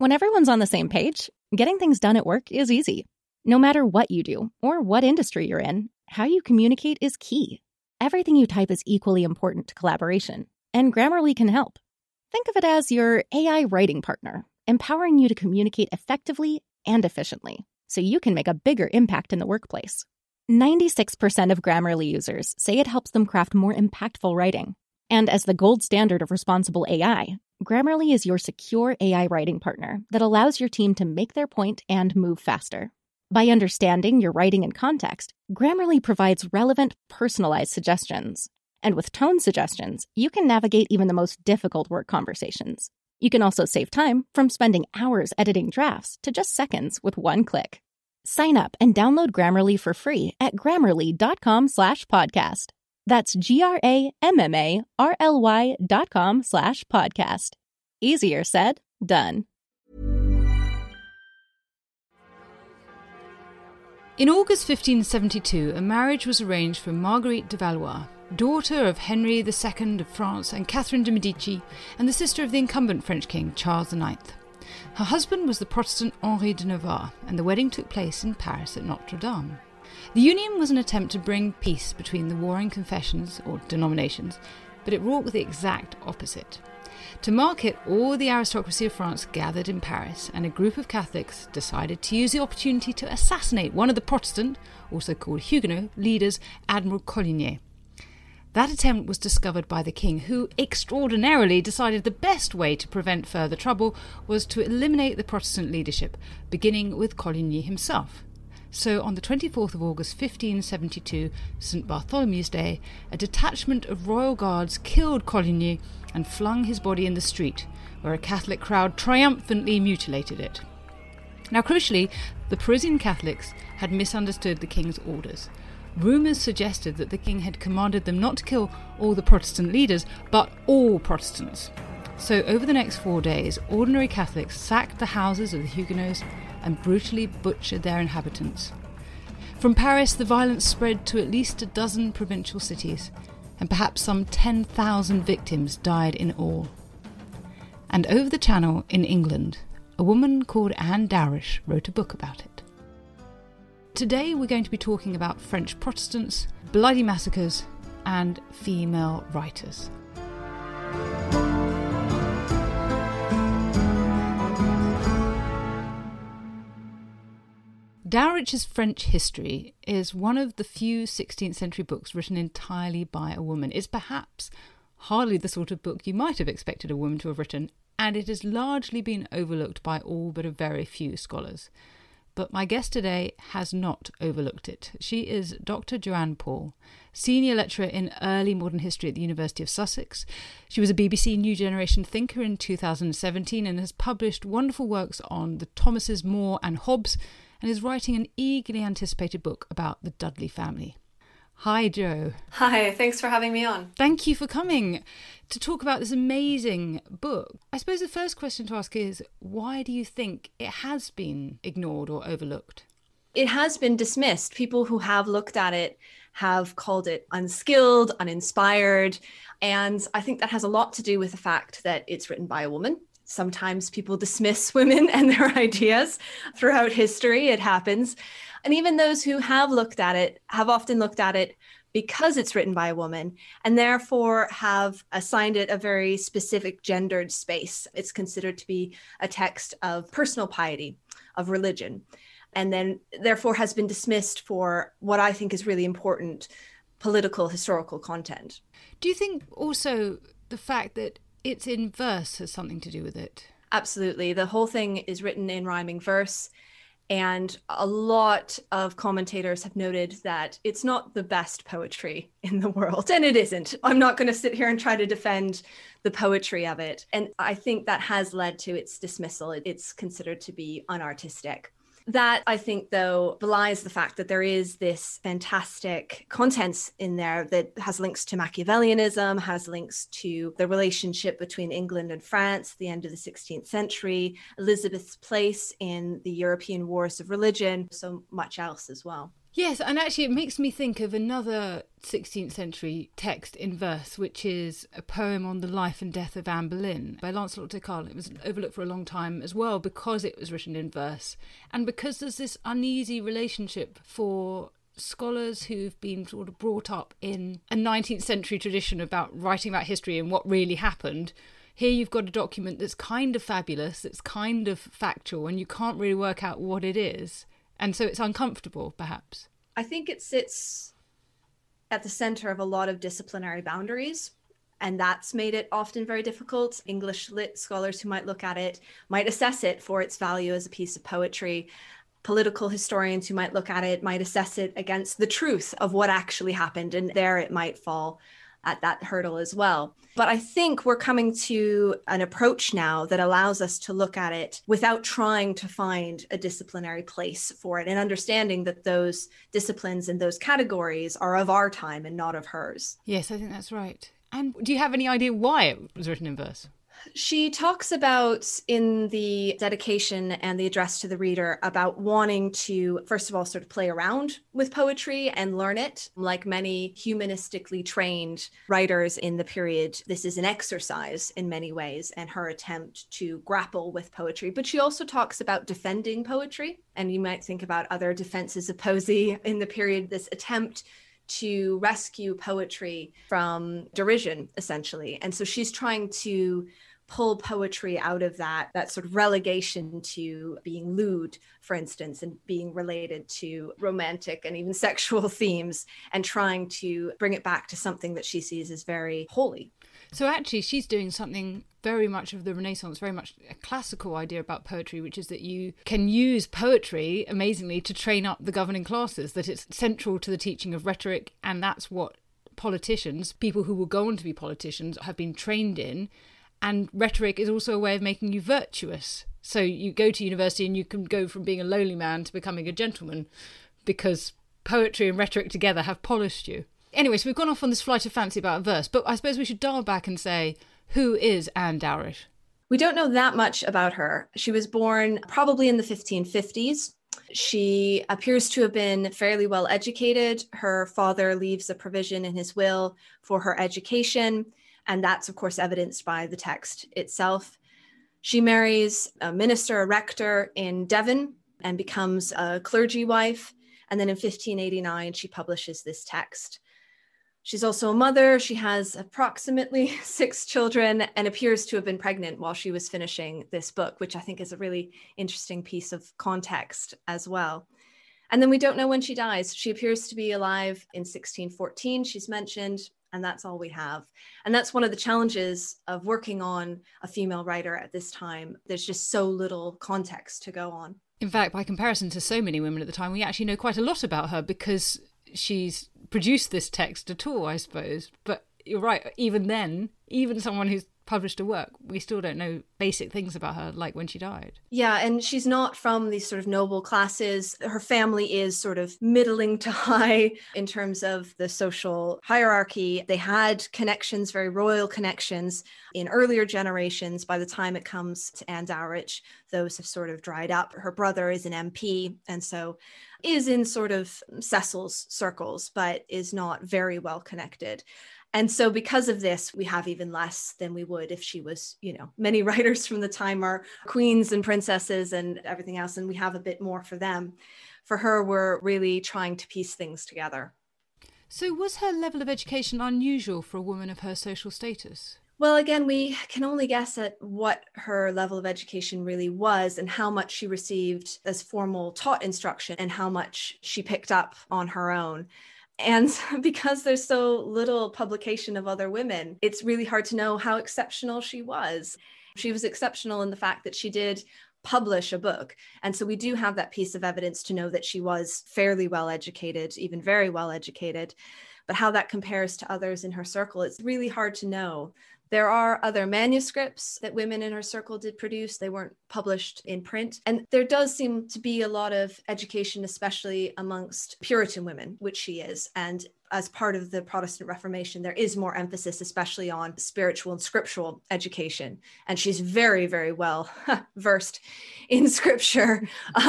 When everyone's on the same page, getting things done at work is easy. No matter what you do or what industry you're in, how you communicate is key. Everything you type is equally important to collaboration, and Grammarly can help. Think of it as your AI writing partner, empowering you to communicate effectively and efficiently, so you can make a bigger impact in the workplace. 96% of Grammarly users say it helps them craft more impactful writing. And as the gold standard of responsible AI, Grammarly is your secure AI writing partner that allows your team to make their point and move faster. By understanding your writing and context, Grammarly provides relevant, personalized suggestions. And with tone suggestions, you can navigate even the most difficult work conversations. You can also save time from spending hours editing drafts to just seconds with one click. Sign up and download Grammarly for free at grammarly.com/podcast. That's GRAMMARLY.com/podcast. Easier said, done. In August 1572, a marriage was arranged for Marguerite de Valois, daughter of Henry II of France and Catherine de Medici, and the sister of the incumbent French king, Charles IX. Her husband was the Protestant Henri de Navarre, and the wedding took place in Paris at Notre Dame. The union was an attempt to bring peace between the warring confessions, or denominations, but it wrought with the exact opposite. To mark it, all the aristocracy of France gathered in Paris, and a group of Catholics decided to use the opportunity to assassinate one of the Protestant, also called Huguenot, leaders, Admiral Coligny. That attempt was discovered by the king, who extraordinarily decided the best way to prevent further trouble was to eliminate the Protestant leadership, beginning with Coligny himself. So on the 24th of August 1572, St. Bartholomew's Day, a detachment of royal guards killed Coligny and flung his body in the street, where a Catholic crowd triumphantly mutilated it. Now crucially, the Parisian Catholics had misunderstood the king's orders. Rumours suggested that the king had commanded them not to kill all the Protestant leaders, but all Protestants. So over the next 4 days, ordinary Catholics sacked the houses of the Huguenots and brutally butchered their inhabitants. From Paris, the violence spread to at least a dozen provincial cities, and perhaps some 10,000 victims died in all. And over the Channel, in England, a woman called Anne Dowrish wrote a book about it. Today we're going to be talking about French Protestants, bloody massacres, and female writers. Dowrich's French History is one of the few 16th century books written entirely by a woman. It's perhaps hardly the sort of book you might have expected a woman to have written, and it has largely been overlooked by all but a very few scholars. But my guest today has not overlooked it. She is Dr. Joanne Paul, Senior Lecturer in Early Modern History at the University of Sussex. She was a BBC New Generation thinker in 2017 and has published wonderful works on the Thomases More and Hobbes, and is writing an eagerly anticipated book about the Dudley family. Hi, Jo. Hi, thanks for having me on. Thank you for coming to talk about this amazing book. I suppose the first question to ask is, why do you think it has been ignored or overlooked? It has been dismissed. People who have looked at it have called it unskilled, uninspired, and I think that has a lot to do with the fact that it's written by a woman. Sometimes people dismiss women and their ideas. Throughout history, it happens. And even those who have looked at it have often looked at it because it's written by a woman, and therefore have assigned it a very specific gendered space. It's considered to be a text of personal piety, of religion, and then therefore has been dismissed for what I think is really important political, historical content. Do you think also the fact that it's in verse has something to do with it? Absolutely. The whole thing is written in rhyming verse. And a lot of commentators have noted that it's not the best poetry in the world. And it isn't. I'm not going to sit here and try to defend the poetry of it. And I think that has led to its dismissal. It's considered to be unartistic. That, I think, though, belies the fact that there is this fantastic contents in there that has links to Machiavellianism, has links to the relationship between England and France at the end of the 16th century, Elizabeth's place in the European wars of religion, so much else as well. Yes, and actually it makes me think of another 16th century text in verse, which is a poem on the life and death of Anne Boleyn by Lancelot de Carl. It was overlooked for a long time as well because it was written in verse, and because there's this uneasy relationship for scholars who've been sort of brought up in a 19th century tradition about writing about history and what really happened. Here you've got a document that's kind of fabulous, that's kind of factual, and you can't really work out what it is. And so it's uncomfortable, perhaps. I think it sits at the center of a lot of disciplinary boundaries, and that's made it often very difficult. English lit scholars who might look at it might assess it for its value as a piece of poetry. Political historians who might look at it might assess it against the truth of what actually happened, and there it might fall at that hurdle as well. But I think we're coming to an approach now that allows us to look at it without trying to find a disciplinary place for it, and understanding that those disciplines and those categories are of our time and not of hers. Yes, I think that's right. And do you have any idea why it was written in verse? She talks about in the dedication and the address to the reader about wanting to, first of all, sort of play around with poetry and learn it. Like many humanistically trained writers in the period, this is an exercise in many ways, and her attempt to grapple with poetry. But she also talks about defending poetry. And you might think about other defenses of poesy in the period, this attempt to rescue poetry from derision, essentially. And so she's trying to pull poetry out of that sort of relegation to being lewd, for instance, and being related to romantic and even sexual themes, and trying to bring it back to something that she sees as very holy. So actually she's doing something very much of the Renaissance, very much a classical idea about poetry, which is that you can use poetry, amazingly, to train up the governing classes, that it's central to the teaching of rhetoric, and that's what politicians, people who will go on to be politicians, have been trained in. And rhetoric is also a way of making you virtuous. So you go to university and you can go from being a lowly man to becoming a gentleman because poetry and rhetoric together have polished you. Anyway, so we've gone off on this flight of fancy about verse, but I suppose we should dial back and say, who is Anne Dowrish? We don't know that much about her. She was born probably in the 1550s. She appears to have been fairly well educated. Her father leaves a provision in his will for her education, and that's, of course, evidenced by the text itself. She marries a minister, a rector in Devon, and becomes a clergy wife. And then in 1589, she publishes this text. She's also a mother. She has approximately 6 children and appears to have been pregnant while she was finishing this book, which I think is a really interesting piece of context as well. And then we don't know when she dies. She appears to be alive in 1614, she's mentioned, and that's all we have. And that's one of the challenges of working on a female writer at this time. There's just so little context to go on. In fact, by comparison to so many women at the time, we actually know quite a lot about her because she's produced this text at all, I suppose. But you're right, even then, even someone who's published a work, we still don't know basic things about her, like when she died. Yeah, and she's not from these sort of noble classes. Her family is sort of middling to high in terms of the social hierarchy. They had connections, very royal connections in earlier generations. By the time it comes to Anne Dowrish, those have sort of dried up. Her brother is an MP, and so is in sort of Cecil's circles, but is not very well connected. And so because of this, we have even less than we would if she was, many writers from the time are queens and princesses and everything else, and we have a bit more for them. For her, we're really trying to piece things together. So was her level of education unusual for a woman of her social status? Well, again, we can only guess at what her level of education really was and how much she received as formal taught instruction and how much she picked up on her own. And because there's so little publication of other women, it's really hard to know how exceptional she was. She was exceptional in the fact that she did publish a book. And so we do have that piece of evidence to know that she was fairly well educated, even very well educated. But how that compares to others in her circle, it's really hard to know. There are other manuscripts that women in her circle did produce. They weren't published in print. And there does seem to be a lot of education, especially amongst Puritan women, which she is. And as part of the Protestant Reformation, there is more emphasis, especially on spiritual and scriptural education. And she's very, very well versed in scripture.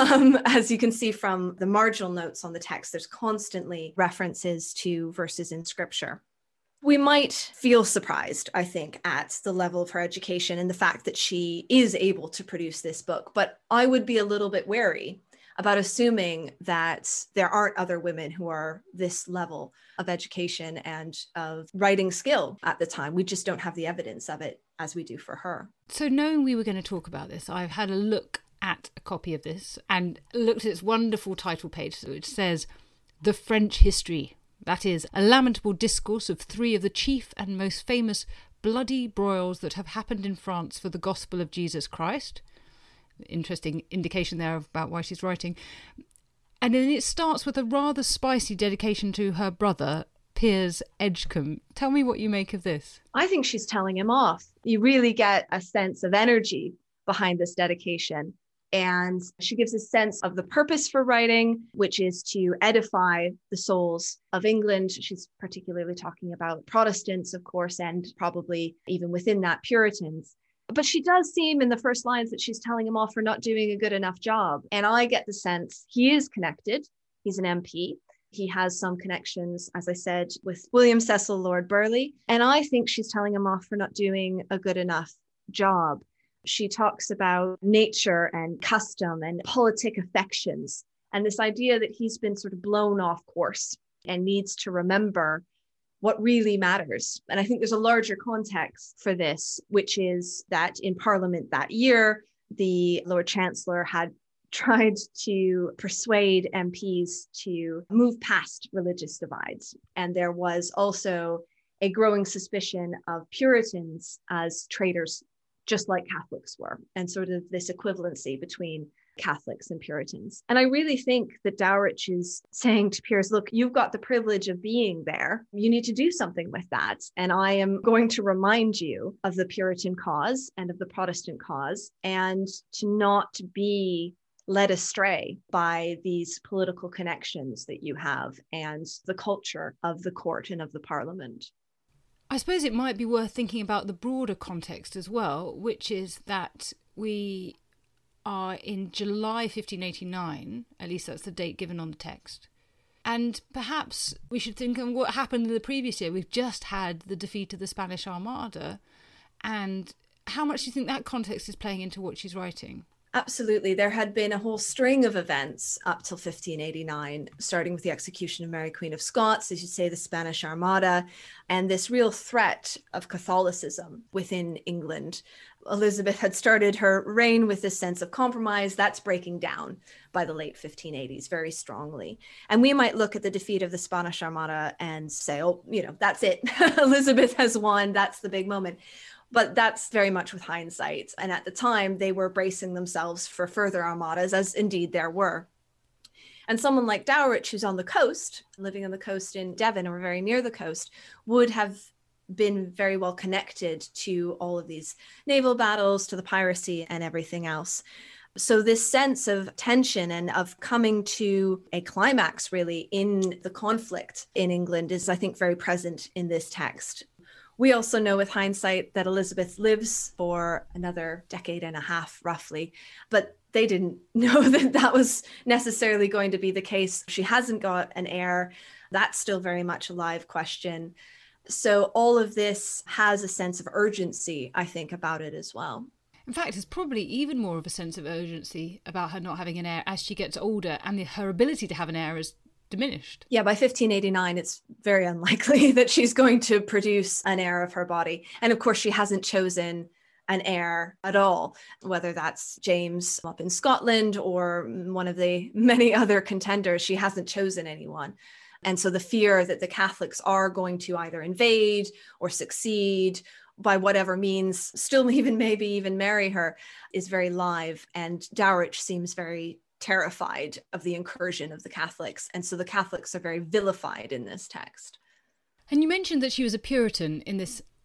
As you can see from the marginal notes on the text, there's constantly references to verses in scripture. We might feel surprised, I think, at the level of her education and the fact that she is able to produce this book. But I would be a little bit wary about assuming that there aren't other women who are this level of education and of writing skill at the time. We just don't have the evidence of it as we do for her. So knowing we were going to talk about this, I've had a look at a copy of this and looked at its wonderful title page, which says, "The French History." That is, a lamentable discourse of 3 of the chief and most famous bloody broils that have happened in France for the gospel of Jesus Christ. Interesting indication there about why she's writing. And then it starts with a rather spicy dedication to her brother, Piers Edgecombe. Tell me what you make of this. I think she's telling him off. You really get a sense of energy behind this dedication. And she gives a sense of the purpose for writing, which is to edify the souls of England. She's particularly talking about Protestants, of course, and probably even within that Puritans. But she does seem in the first lines that she's telling him off for not doing a good enough job. And I get the sense he is connected. He's an MP. He has some connections, as I said, with William Cecil Lord Burleigh. And I think she's telling him off for not doing a good enough job. She talks about nature and custom and politic affections, and this idea that he's been sort of blown off course and needs to remember what really matters. And I think there's a larger context for this, which is that in Parliament that year, the Lord Chancellor had tried to persuade MPs to move past religious divides. And there was also a growing suspicion of Puritans as traitors, just like Catholics were, and sort of this equivalency between Catholics and Puritans. And I really think that Dowrich is saying to Piers, look, you've got the privilege of being there. You need to do something with that. And I am going to remind you of the Puritan cause and of the Protestant cause, and to not be led astray by these political connections that you have and the culture of the court and of the Parliament. I suppose it might be worth thinking about the broader context as well, which is that we are in July 1589, at least that's the date given on the text. And perhaps we should think of what happened in the previous year. We've just had the defeat of the Spanish Armada. And how much do you think that context is playing into what she's writing? Absolutely. There had been a whole string of events up till 1589, starting with the execution of Mary Queen of Scots, as you say, the Spanish Armada, and this real threat of Catholicism within England. Elizabeth had started her reign with this sense of compromise. That's breaking down by the late 1580s very strongly. And we might look at the defeat of the Spanish Armada and say, oh, that's it. Elizabeth has won. That's the big moment. But that's very much with hindsight. And at the time, they were bracing themselves for further armadas, as indeed there were. And someone like Dowrich, who's on the coast, living on the coast in Devon or very near the coast, would have been very well connected to all of these naval battles, to the piracy and everything else. So this sense of tension and of coming to a climax, really, in the conflict in England is, I think, very present in this text. We also know with hindsight that Elizabeth lives for another decade and a half, roughly, but they didn't know that that was necessarily going to be the case. She hasn't got an heir. That's still very much a live question. So all of this has a sense of urgency, I think, about it as well. In fact, there's probably even more of a sense of urgency about her not having an heir as she gets older, and her ability to have an heir is diminished. Yeah, by 1589, it's very unlikely that she's going to produce an heir of her body. And of course, she hasn't chosen an heir at all, whether that's James up in Scotland or one of the many other contenders. She hasn't chosen anyone. And so the fear that the Catholics are going to either invade or succeed by whatever means, still maybe even marry her, is very live. And Dowrich seems very terrified of the incursion of the Catholics. And so the Catholics are very vilified in this text. And you mentioned that she was a Puritan in this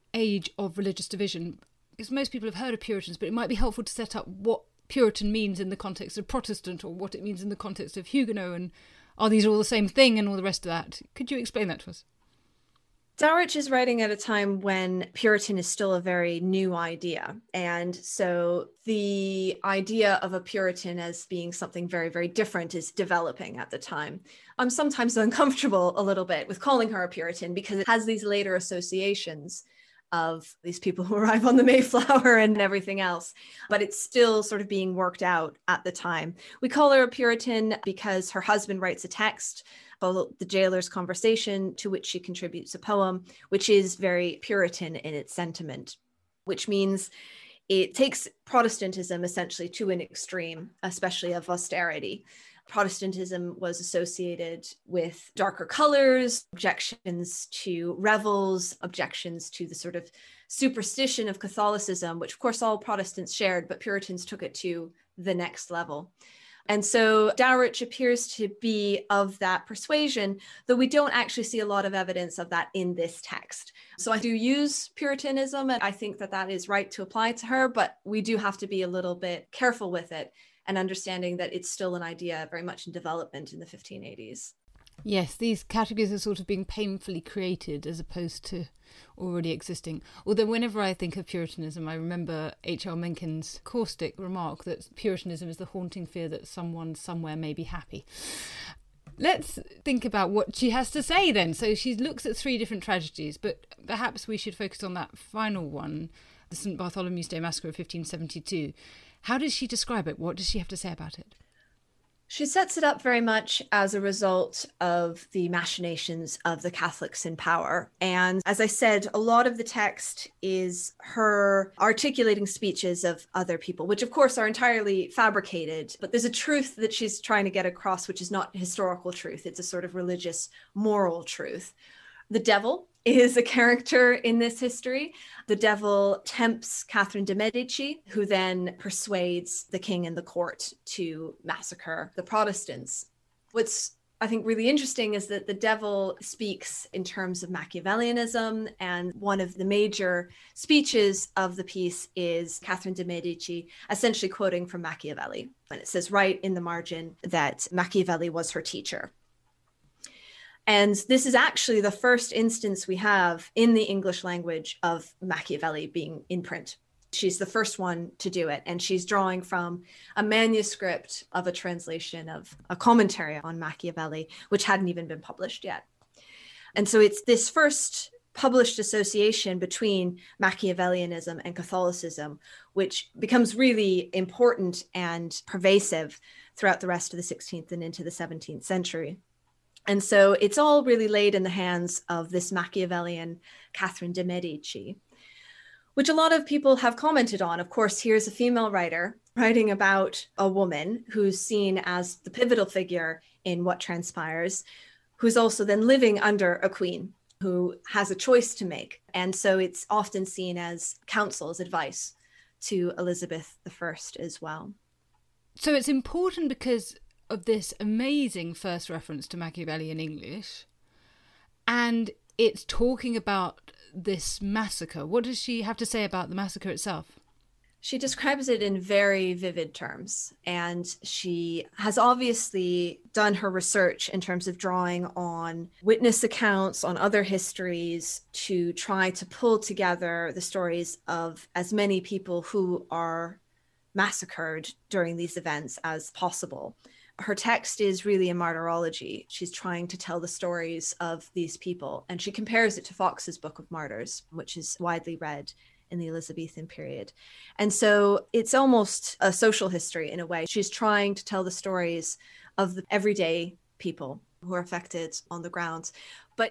age of religious division, because most people have heard of Puritans, but it might be helpful to set up what Puritan means in the context of Protestant, or what it means in the context of Huguenot, and are these all the same thing and all the rest of that? Could you explain that to us? Dowrich is writing at a time when Puritan is still a very new idea. And so the idea of a Puritan as being something very, very different is developing at the time. I'm sometimes uncomfortable a little bit with calling her a Puritan because it has these later associations of these people who arrive on the Mayflower and everything else, but it's still sort of being worked out at the time. We call her a Puritan because her husband writes a text called The Jailer's Conversation, to which she contributes a poem, which is very Puritan in its sentiment, which means it takes Protestantism essentially to an extreme, especially of austerity. Protestantism was associated with darker colors, objections to revels, objections to the sort of superstition of Catholicism, which of course all Protestants shared, but Puritans took it to the next level. And so Dowrich appears to be of that persuasion, though we don't actually see a lot of evidence of that in this text. So I do use Puritanism, and I think that that is right to apply to her, but we do have to be a little bit careful with it and understanding that it's still an idea very much in development in the 1580s. Yes, these categories are sort of being painfully created as opposed to already existing. Although whenever I think of Puritanism, I remember H.L. Mencken's caustic remark that Puritanism is the haunting fear that someone somewhere may be happy. Let's think about what she has to say then. So she looks at 3 different tragedies, but perhaps we should focus on that final one, the St. Bartholomew's Day Massacre of 1572. How does she describe it? What does she have to say about it? She sets it up very much as a result of the machinations of the Catholics in power. And as I said, a lot of the text is her articulating speeches of other people, which of course are entirely fabricated. But there's a truth that she's trying to get across, which is not historical truth. It's a sort of religious, moral truth. The devil is a character in this history. The devil tempts Catherine de' Medici, who then persuades the king and the court to massacre the Protestants. What's, I think, really interesting is that the devil speaks in terms of Machiavellianism, and one of the major speeches of the piece is Catherine de' Medici essentially quoting from Machiavelli. And it says right in the margin that Machiavelli was her teacher. And this is actually the first instance we have in the English language of Machiavelli being in print. She's the first one to do it. And she's drawing from a manuscript of a translation of a commentary on Machiavelli, which hadn't even been published yet. And so it's this first published association between Machiavellianism and Catholicism, which becomes really important and pervasive throughout the rest of the 16th and into the 17th century. And so it's all really laid in the hands of this Machiavellian Catherine de' Medici, which a lot of people have commented on. Of course, here's a female writer writing about a woman who's seen as the pivotal figure in what transpires, who's also then living under a queen who has a choice to make. And so it's often seen as counsel, as advice to Elizabeth I as well. So it's important because of this amazing first reference to Machiavelli in English, and it's talking about this massacre. What does she have to say about the massacre itself? She describes it in very vivid terms, and she has obviously done her research in terms of drawing on witness accounts, on other histories, to try to pull together the stories of as many people who are massacred during these events as possible. Her text is really a martyrology. She's trying to tell the stories of these people, and she compares it to Fox's Book of Martyrs, which is widely read in the Elizabethan period. And so it's almost a social history in a way. She's trying to tell the stories of the everyday people who are affected on the ground. But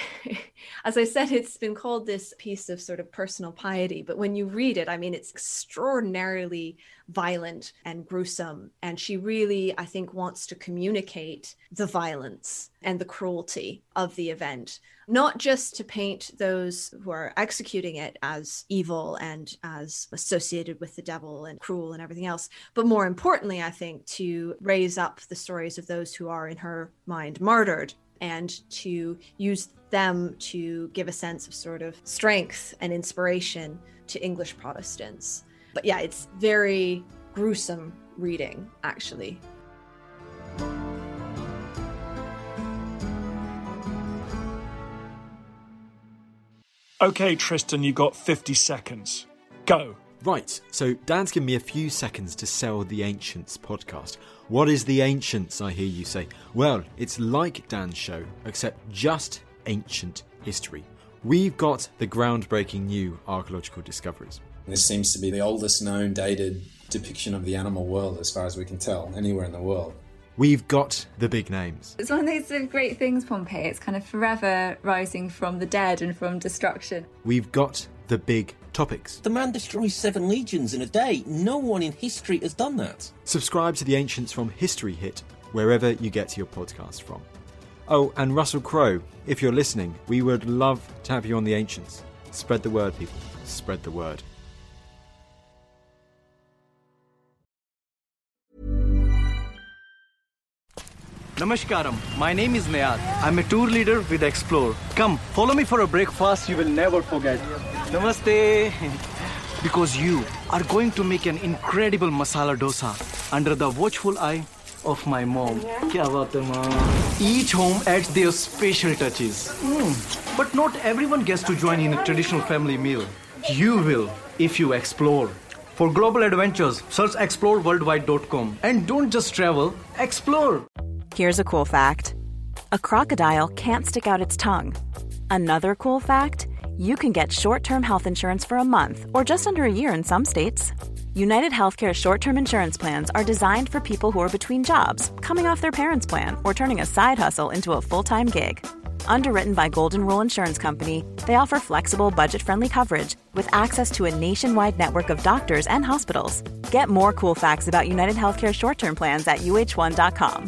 as I said, it's been called this piece of sort of personal piety. But when you read it, I mean, it's extraordinarily violent and gruesome. And she really, I think, wants to communicate the violence and the cruelty of the event, not just to paint those who are executing it as evil and as associated with the devil and cruel and everything else, but more importantly, I think, to raise up the stories of those who are, in her mind, martyred, and to use them to give a sense of sort of strength and inspiration to English Protestants. But yeah, it's very gruesome reading, actually. Okay, Tristan, you've got 50 seconds. Go. Right, so Dan's given me a few seconds to sell the Ancients podcast. What is the Ancients, I hear you say? Well, it's like Dan's show, except just ancient history. We've got the groundbreaking new archaeological discoveries. This seems to be the oldest known dated depiction of the animal world, as far as we can tell, anywhere in the world. We've got the big names. It's one of those great things, Pompeii. It's kind of forever rising from the dead and from destruction. We've got the big topics. The man destroys 7 legions in a day. No one in history has done that. Subscribe to the Ancients from History Hit, wherever you get your podcast from. Oh, and Russell Crowe, if you're listening, we would love to have you on the Ancients. Spread the word, people. Spread the word. Namaskaram, my name is Nayad. I'm a tour leader with Explore. Come, follow me for a breakfast you will never forget. Namaste. Because you are going to make an incredible masala dosa under the watchful eye of my mom. Kya baat hai, mom? Each home adds their special touches. But not everyone gets to join in a traditional family meal. You will if you explore. For global adventures, search exploreworldwide.com. And don't just travel, explore. Here's a cool fact. A crocodile can't stick out its tongue. Another cool fact, you can get short-term health insurance for a month or just under a year in some states. United Healthcare short-term insurance plans are designed for people who are between jobs, coming off their parents' plan, or turning a side hustle into a full-time gig. Underwritten by Golden Rule Insurance Company, they offer flexible, budget-friendly coverage with access to a nationwide network of doctors and hospitals. Get more cool facts about United Healthcare short-term plans at uh1.com.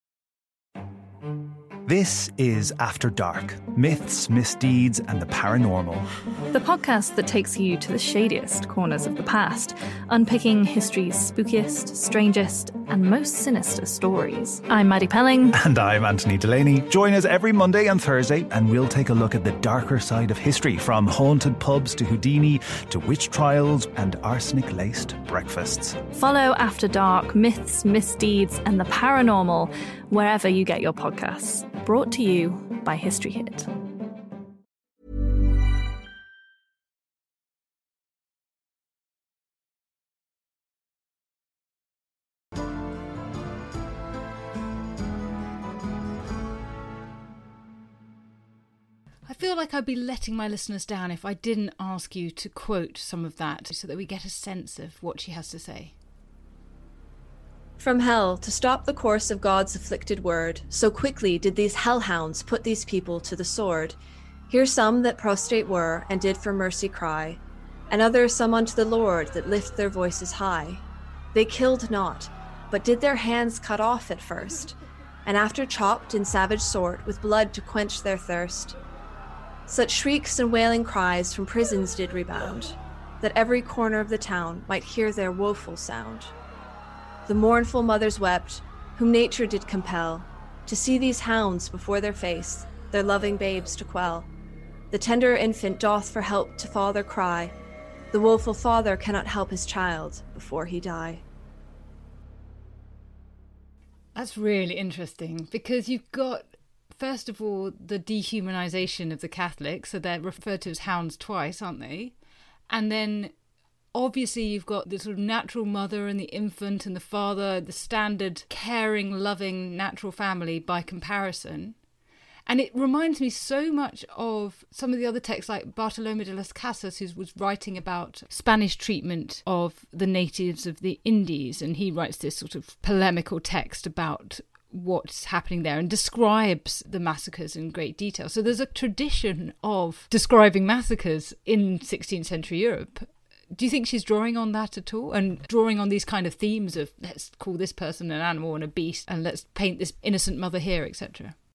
This is After Dark, myths, misdeeds, and the paranormal. The podcast that takes you to the shadiest corners of the past, unpicking history's spookiest, strangest, and most sinister stories. I'm Maddie Pelling. And I'm Anthony Delaney. Join us every Monday and Thursday, and we'll take a look at the darker side of history, from haunted pubs to Houdini, to witch trials and arsenic-laced breakfasts. Follow After Dark, myths, misdeeds, and the paranormal wherever you get your podcasts. Brought to you by History Hit. I feel like I'd be letting my listeners down if I didn't ask you to quote some of that so that we get a sense of what she has to say. From hell, to stop the course of God's afflicted word, so quickly did these hellhounds put these people to the sword. Here some that prostrate were, and did for mercy cry, and others some unto the Lord that lift their voices high. They killed not, but did their hands cut off at first, and after chopped in savage sort with blood to quench their thirst. Such shrieks and wailing cries from prisons did rebound, that every corner of the town might hear their woeful sound. The mournful mothers wept, whom nature did compel, to see these hounds before their face, their loving babes to quell. The tender infant doth for help to father cry, the woeful father cannot help his child before he die. That's really interesting, because you've got, first of all, the dehumanisation of the Catholics, so they're referred to as hounds twice, aren't they? And then obviously you've got the sort of natural mother and the infant and the father, the standard caring, loving, natural family by comparison. And it reminds me so much of some of the other texts like Bartolomé de las Casas, who was writing about Spanish treatment of the natives of the Indies. And he writes this sort of polemical text about what's happening there and describes the massacres in great detail. So there's a tradition of describing massacres in 16th century Europe. Do you think she's drawing on that at all? And drawing on these kind of themes of let's call this person an animal and a beast and let's paint this innocent mother here, etc.?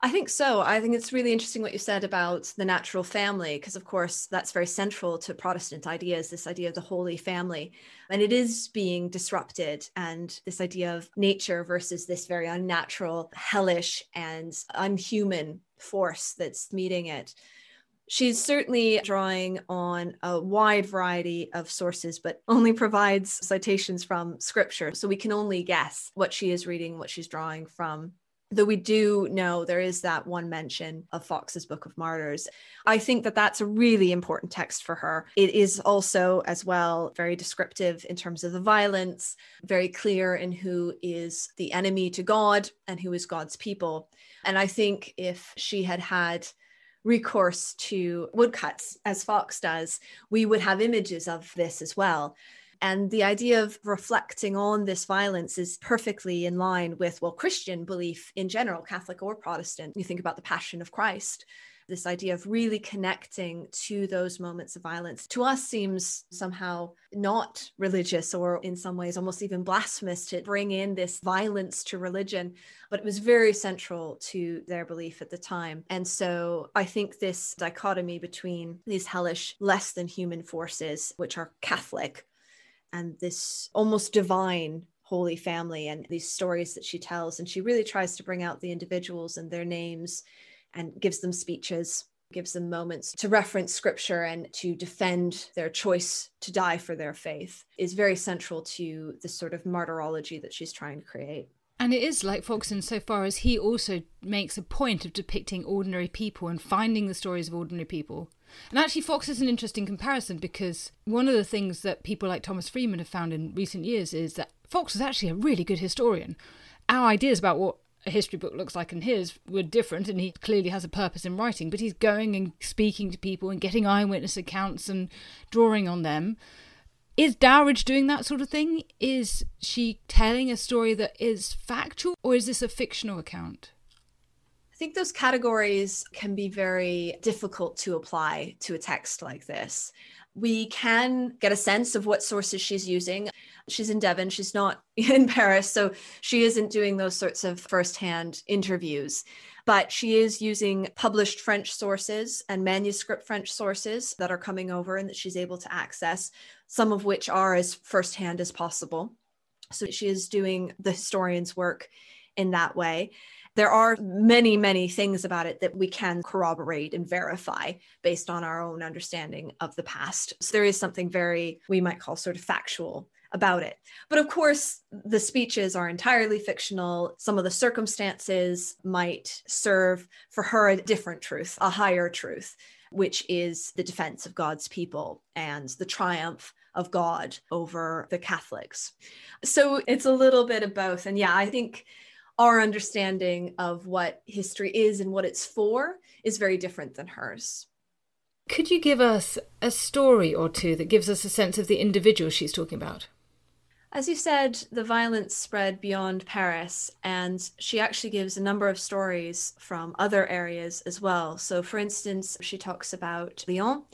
I think so. I think it's really interesting what you said about the natural family, because of course that's very central to Protestant ideas, this idea of the Holy Family. And it is being disrupted, and this idea of nature versus this very unnatural, hellish and unhuman force that's meeting it. She's certainly drawing on a wide variety of sources, but only provides citations from scripture. So we can only guess what she is reading, what she's drawing from. Though we do know there is that one mention of Fox's Book of Martyrs. I think that that's a really important text for her. It is also, as well, very descriptive in terms of the violence, very clear in who is the enemy to God and who is God's people. And I think if she had had recourse to woodcuts, as Fox does, we would have images of this as well. And the idea of reflecting on this violence is perfectly in line with, well, Christian belief in general, Catholic or Protestant. You think about the Passion of Christ, this idea of really connecting to those moments of violence, to us seems somehow not religious, or in some ways almost even blasphemous to bring in this violence to religion. But it was very central to their belief at the time. And so I think this dichotomy between these hellish, less than human forces, which are Catholic, and this almost divine Holy Family, and these stories that she tells. And she really tries to bring out the individuals and their names and gives them speeches, gives them moments to reference scripture and to defend their choice to die for their faith, is very central to the sort of martyrology that she's trying to create. And it is like Fox insofar as he also makes a point of depicting ordinary people and finding the stories of ordinary people. And actually, Fox is an interesting comparison, because one of the things that people like Thomas Freeman have found in recent years is that Fox was actually a really good historian. Our ideas about what a history book looks like and his were different, and he clearly has a purpose in writing, but he's going and speaking to people and getting eyewitness accounts and drawing on them. Is Dowridge doing that sort of thing? Is she telling a story that is factual, or is this a fictional account? I think those categories can be very difficult to apply to a text like this. We can get a sense of what sources she's using. She's in Devon, she's not in Paris, so she isn't doing those sorts of firsthand interviews. But she is using published French sources and manuscript French sources that are coming over and that she's able to access, some of which are as firsthand as possible. So she is doing the historian's work in that way. There are many, many things about it that we can corroborate and verify based on our own understanding of the past. So there is something very, we might call sort of factual about it. But of course, the speeches are entirely fictional. Some of the circumstances might serve for her a different truth, a higher truth, which is the defense of God's people and the triumph of God over the Catholics. So it's a little bit of both. And yeah, I think our understanding of what history is and what it's for is very different than hers. Could you give us a story or two that gives us a sense of the individual she's talking about? As you said, the violence spread beyond Paris, and she actually gives a number of stories from other areas as well. So for instance, she talks about Lyon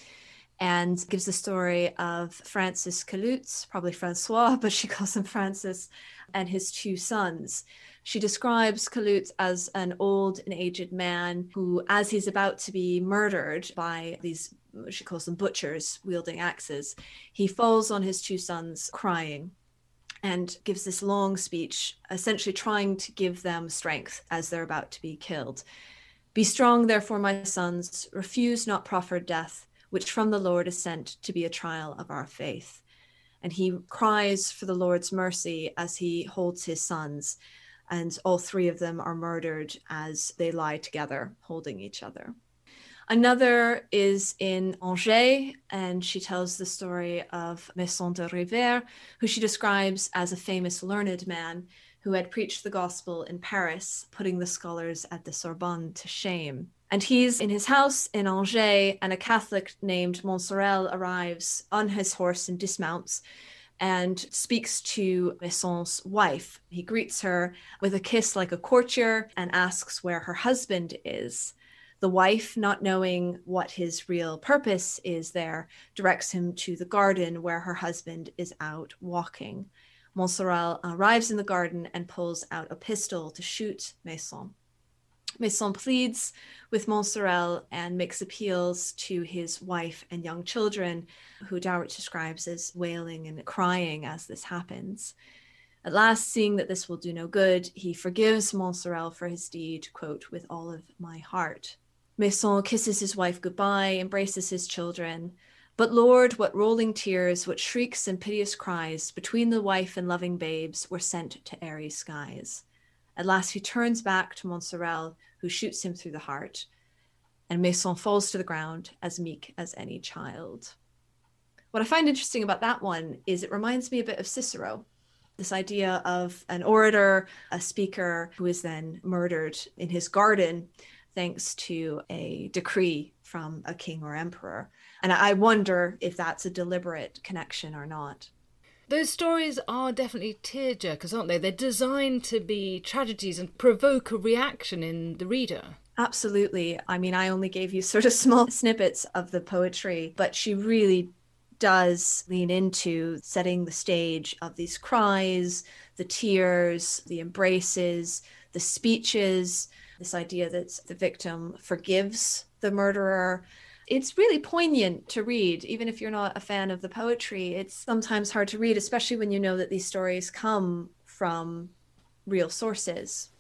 and gives the story of Francis Caloutes, probably Francois, but she calls him Francis, and his two sons. She describes Caloutes as an old and aged man who, as he's about to be murdered by these, she calls them butchers, wielding axes, he falls on his two sons crying and gives this long speech, essentially trying to give them strength as they're about to be killed. Be strong, therefore, my sons, refuse not proffered death, which from the Lord is sent to be a trial of our faith. And he cries for the Lord's mercy as he holds his sons, and all three of them are murdered as they lie together, holding each other. Another is in Angers, and she tells the story of Maison de Rivers, who she describes as a famous learned man who had preached the gospel in Paris, putting the scholars at the Sorbonne to shame. And he's in his house in Angers, and a Catholic named Montsorel arrives on his horse and dismounts and speaks to Maison's wife. He greets her with a kiss like a courtier and asks where her husband is. The wife, not knowing what his real purpose is there, directs him to the garden where her husband is out walking. Montsorel arrives in the garden and pulls out a pistol to shoot Maison. Maison pleads with Montsorel and makes appeals to his wife and young children, who Dowrich describes as wailing and crying as this happens. At last, seeing that this will do no good, he forgives Montsorel for his deed, quote, with all of my heart. Maison kisses his wife goodbye, embraces his children. But Lord, what rolling tears, what shrieks and piteous cries between the wife and loving babes were sent to airy skies. At last he turns back to Montsorel, who shoots him through the heart, and Maison falls to the ground as meek as any child. What I find interesting about that one is it reminds me a bit of Cicero, this idea of an orator, a speaker who is then murdered in his garden thanks to a decree from a king or emperor. And I wonder if that's a deliberate connection or not. Those stories are definitely tearjerkers, aren't they? They're designed to be tragedies and provoke a reaction in the reader. Absolutely. I mean, I only gave you sort of small snippets of the poetry, but she really does lean into setting the stage of these cries, the tears, the embraces, the speeches, this idea that the victim forgives the murderer. It's really poignant to read, even if you're not a fan of the poetry. It's sometimes hard to read, especially when you know that these stories come from real sources.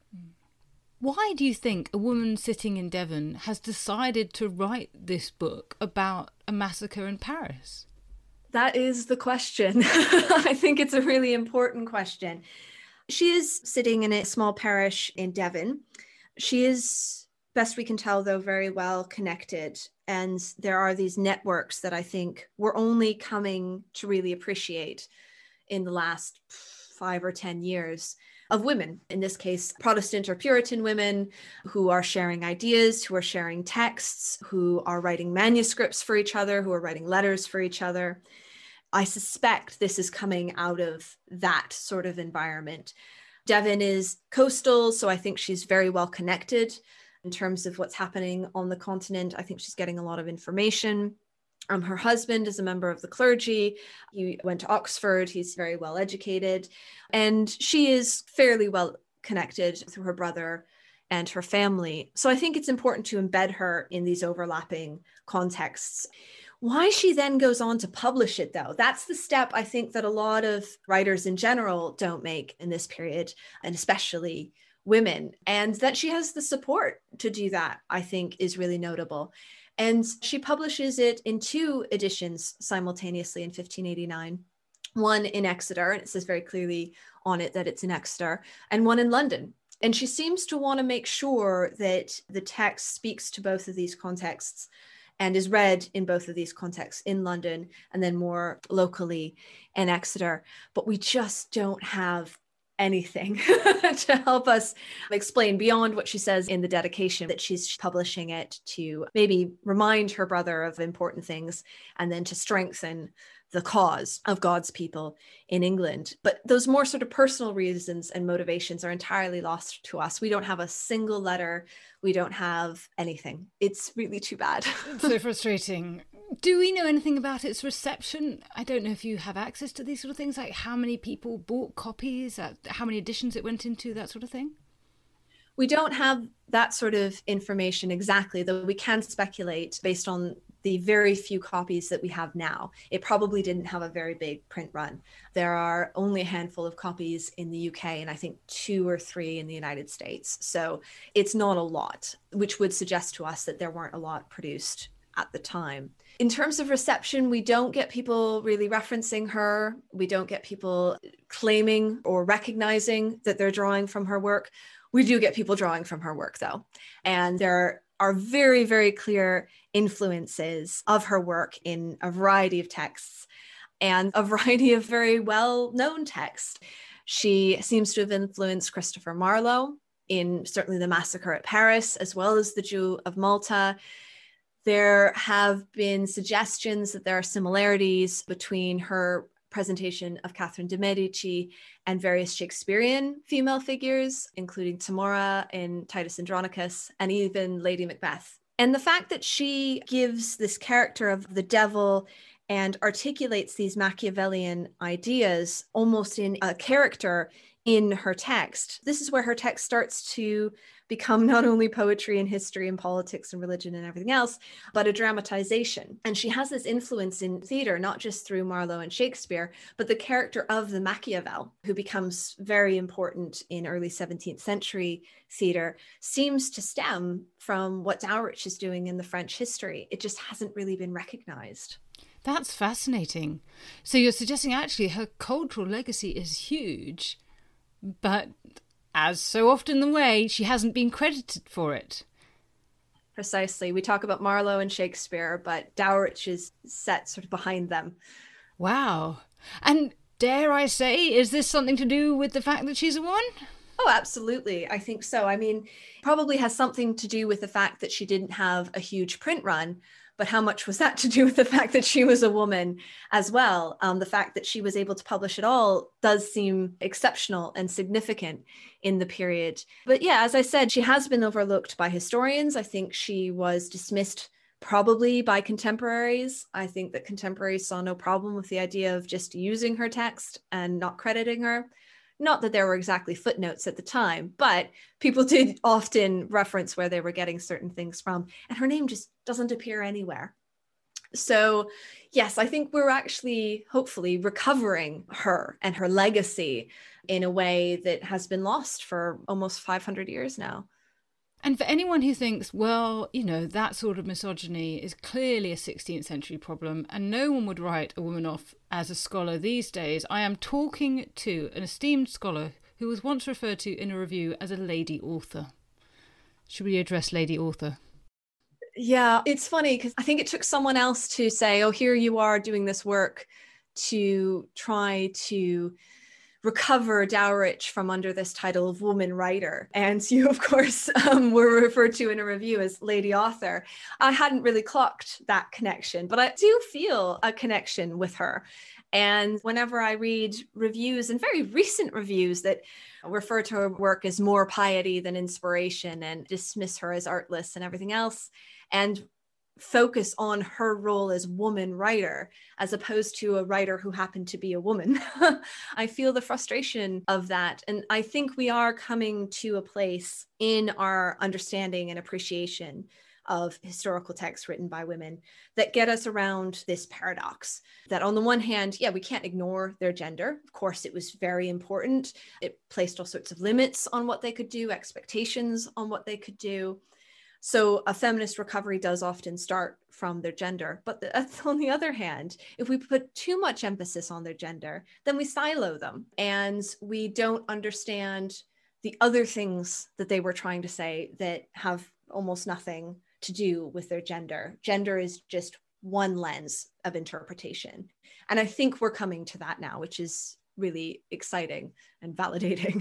Why do you think a woman sitting in Devon has decided to write this book about a massacre in Paris? That is the question. I think it's a really important question. She is sitting in a small parish in Devon. She is, best we can tell, though, very well connected. And there are these networks that I think we're only coming to really appreciate in the last 5 or 10 years of women, in this case, Protestant or Puritan women who are sharing ideas, who are sharing texts, who are writing manuscripts for each other, who are writing letters for each other. I suspect this is coming out of that sort of environment. Devon is coastal, so I think she's very well connected in terms of what's happening on the continent. I think she's getting a lot of information. Her husband is a member of the clergy. He went to Oxford. He's very well educated. And she is fairly well connected through her brother and her family. So I think it's important to embed her in these overlapping contexts. Why she then goes on to publish it, though, that's the step I think that a lot of writers in general don't make in this period, and especially women. And that she has the support to do that, I think, is really notable. And she publishes it in 2 editions simultaneously in 1589, one in Exeter, and it says very clearly on it that it's in Exeter, and one in London. And she seems to want to make sure that the text speaks to both of these contexts and is read in both of these contexts in London and then more locally in Exeter. But we just don't have anything to help us explain beyond what she says in the dedication, that she's publishing it to maybe remind her brother of important things and then to strengthen the cause of God's people in England. But those more sort of personal reasons and motivations are entirely lost to us. We don't have a single letter. We don't have anything. It's really too bad. It's so frustrating. Do we know anything about its reception? I don't know if you have access to these sort of things, like how many people bought copies, how many editions it went into, that sort of thing? We don't have that sort of information exactly, though we can speculate based on the very few copies that we have now. It probably didn't have a very big print run. There are only a handful of copies in the UK, and I think 2 or 3 in the United States. So it's not a lot, which would suggest to us that there weren't a lot produced at the time. In terms of reception, we don't get people really referencing her. We don't get people claiming or recognizing that they're drawing from her work. We do get people drawing from her work, though. And there are very, very clear influences of her work in a variety of texts and a variety of very well-known texts. She seems to have influenced Christopher Marlowe in certainly The Massacre at Paris, as well as The Jew of Malta. There have been suggestions that there are similarities between her presentation of Catherine de' Medici and various Shakespearean female figures, including Tamora in Titus Andronicus, and even Lady Macbeth. And the fact that she gives this character of the devil and articulates these Machiavellian ideas almost in a character in her text. This is where her text starts to become not only poetry and history and politics and religion and everything else, but a dramatization. And she has this influence in theater, not just through Marlowe and Shakespeare, but the character of the Machiavel, who becomes very important in early 17th century theater, seems to stem from what Dowrich is doing in the French history. It just hasn't really been recognized. That's fascinating. So you're suggesting actually her cultural legacy is huge, but as so often the way, she hasn't been credited for it. Precisely. We talk about Marlowe and Shakespeare, but Dowrich is set sort of behind them. Wow. And dare I say, is this something to do with the fact that she's a woman? Oh, absolutely. I think so. I mean, probably has something to do with the fact that she didn't have a huge print run, but how much was that to do with the fact that she was a woman as well? The fact that she was able to publish at all does seem exceptional and significant in the period. But yeah, as I said, she has been overlooked by historians. I think she was dismissed probably by contemporaries. I think that contemporaries saw no problem with the idea of just using her text and not crediting her. Not that there were exactly footnotes at the time, but people did often reference where they were getting certain things from, and her name just doesn't appear anywhere. So yes, I think we're actually hopefully recovering her and her legacy in a way that has been lost for almost 500 years now. And for anyone who thinks, well, you know, that sort of misogyny is clearly a 16th century problem and no one would write a woman off as a scholar these days, I am talking to an esteemed scholar who was once referred to in a review as a lady author. Should we address lady author? Yeah, it's funny because I think it took someone else to say, oh, here you are doing this work to try to recover Dowrich from under this title of woman writer. And you, of course, were referred to in a review as lady author. I hadn't really clocked that connection, but I do feel a connection with her. And whenever I read reviews, and very recent reviews that refer to her work as more piety than inspiration and dismiss her as artless and everything else, and focus on her role as woman writer as opposed to a writer who happened to be a woman. I feel the frustration of that. And I think we are coming to a place in our understanding and appreciation of historical texts written by women that get us around this paradox that on the one hand, yeah, we can't ignore their gender. Of course, it was very important. It placed all sorts of limits on what they could do, expectations on what they could do. So a feminist recovery does often start from their gender. But on the other hand, if we put too much emphasis on their gender, then we silo them and we don't understand the other things that they were trying to say that have almost nothing to do with their gender. Gender is just one lens of interpretation. And I think we're coming to that now, which is really exciting and validating.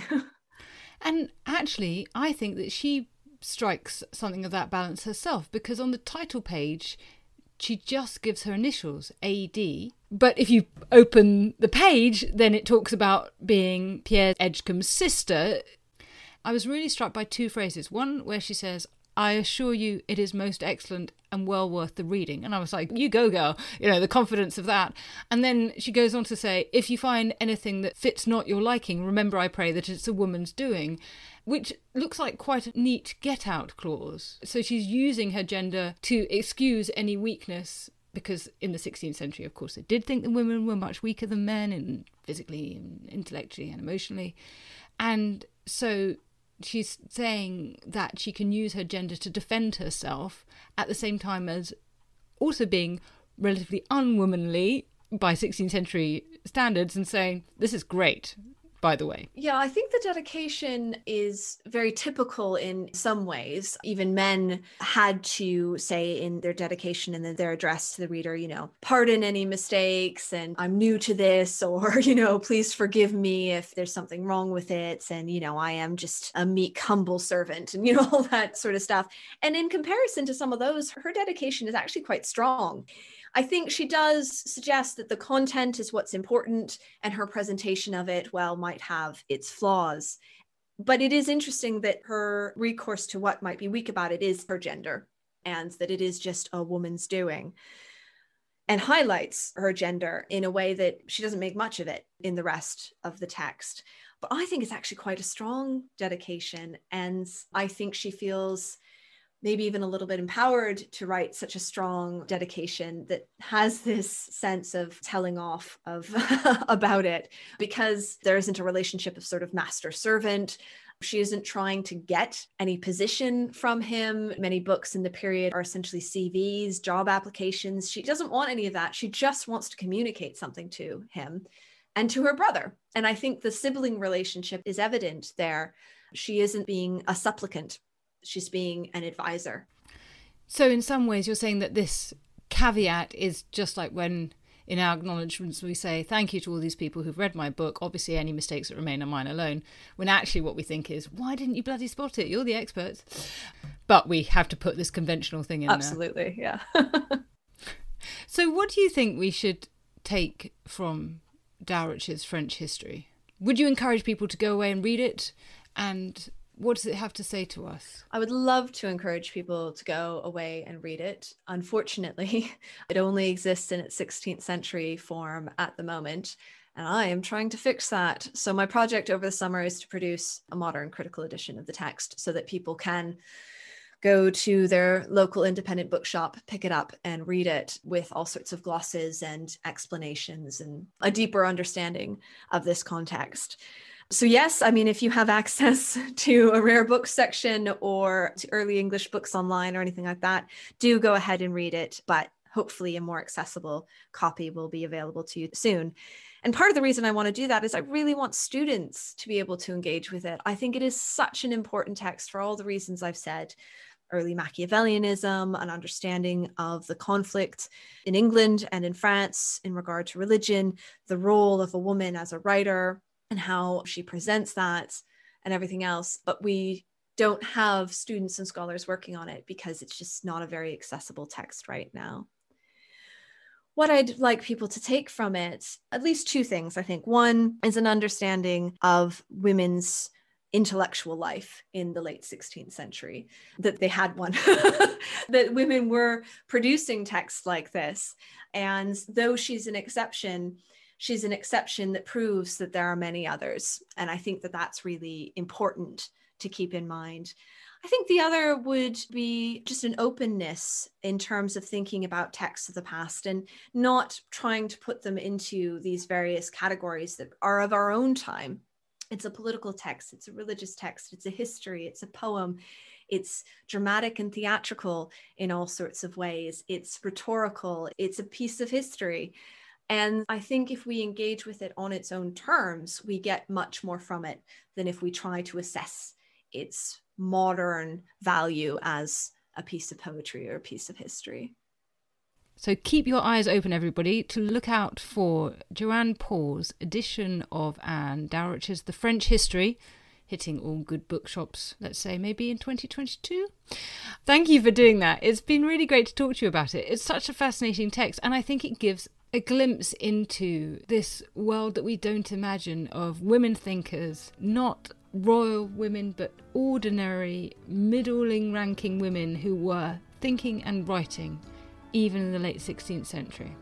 And actually, I think that she strikes something of that balance herself, because on the title page she just gives her initials, AD, but if you open the page then it talks about being Pierre Edgecombe's sister. I was really struck by two phrases. One where she says, I assure you it is most excellent and well worth the reading. And I was like, you go girl, you know, the confidence of that. And then she goes on to say, if you find anything that fits not your liking, remember I pray that it's a woman's doing, which looks like quite a neat get-out clause. So she's using her gender to excuse any weakness, because in the 16th century, of course, they did think that women were much weaker than men, and physically and intellectually and emotionally. And so she's saying that she can use her gender to defend herself at the same time as also being relatively unwomanly by 16th century standards, and saying, this is great, by the way. Yeah, I think the dedication is very typical in some ways. Even men had to say in their dedication and in their address to the reader, you know, pardon any mistakes, and I'm new to this, or, you know, please forgive me if there's something wrong with it. And, you know, I am just a meek, humble servant, and, you know, all that sort of stuff. And in comparison to some of those, her dedication is actually quite strong. I think she does suggest that the content is what's important, and her presentation of it, well, might have its flaws. But it is interesting that her recourse to what might be weak about it is her gender, and that it is just a woman's doing, and highlights her gender in a way that she doesn't make much of it in the rest of the text. But I think it's actually quite a strong dedication. And I think she feels maybe even a little bit empowered to write such a strong dedication that has this sense of telling off of about it, because there isn't a relationship of sort of master-servant. She isn't trying to get any position from him. Many books in the period are essentially CVs, job applications. She doesn't want any of that. She just wants to communicate something to him and to her brother. And I think the sibling relationship is evident there. She isn't being a supplicant. She's being an advisor. So in some ways, you're saying that this caveat is just like when in our acknowledgements we say, thank you to all these people who've read my book. Obviously, any mistakes that remain are mine alone. When actually what we think is, why didn't you bloody spot it? You're the experts. But we have to put this conventional thing in Absolutely, there. Yeah. So what do you think we should take from Dowriche's French history? Would you encourage people to go away and read it? And what does it have to say to us? I would love to encourage people to go away and read it. Unfortunately, it only exists in its 16th century form at the moment, and I am trying to fix that. So my project over the summer is to produce a modern critical edition of the text so that people can go to their local independent bookshop, pick it up and read it with all sorts of glosses and explanations and a deeper understanding of this context. So yes, I mean, if you have access to a rare book section or to early English books online or anything like that, do go ahead and read it, but hopefully a more accessible copy will be available to you soon. And part of the reason I want to do that is I really want students to be able to engage with it. I think it is such an important text for all the reasons I've said. Early Machiavellianism, an understanding of the conflict in England and in France in regard to religion, the role of a woman as a writer, and how she presents that and everything else. But we don't have students and scholars working on it because it's just not a very accessible text right now. What I'd like people to take from it, at least two things, I think. One is an understanding of women's intellectual life in the late 16th century, that they had one, that women were producing texts like this. And though she's an exception that proves that there are many others. And I think that that's really important to keep in mind. I think the other would be just an openness in terms of thinking about texts of the past and not trying to put them into these various categories that are of our own time. It's a political text, it's a religious text, it's a history, it's a poem, it's dramatic and theatrical in all sorts of ways, it's rhetorical, it's a piece of history. And I think if we engage with it on its own terms, we get much more from it than if we try to assess its modern value as a piece of poetry or a piece of history. So keep your eyes open, everybody, to look out for Joanne Paul's edition of Anne Dowriche's The French History, hitting all good bookshops, let's say maybe in 2022. Thank you for doing that. It's been really great to talk to you about it. It's such a fascinating text, and I think it gives a glimpse into this world that we don't imagine of women thinkers, not royal women, but ordinary, middling ranking women who were thinking and writing even in the late 16th century.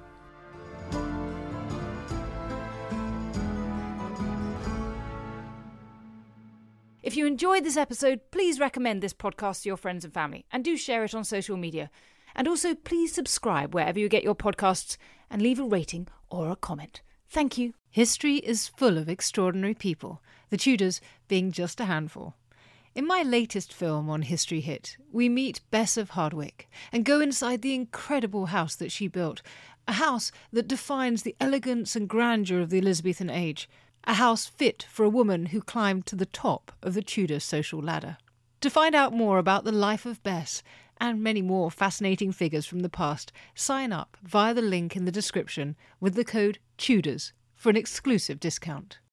If you enjoyed this episode, please recommend this podcast to your friends and family, and do share it on social media. And also, please subscribe wherever you get your podcasts and leave a rating or a comment. Thank you. History is full of extraordinary people, the Tudors being just a handful. In my latest film on History Hit, we meet Bess of Hardwick and go inside the incredible house that she built, a house that defines the elegance and grandeur of the Elizabethan age, a house fit for a woman who climbed to the top of the Tudor social ladder. To find out more about the life of Bess and many more fascinating figures from the past, sign up via the link in the description with the code TUDORS for an exclusive discount.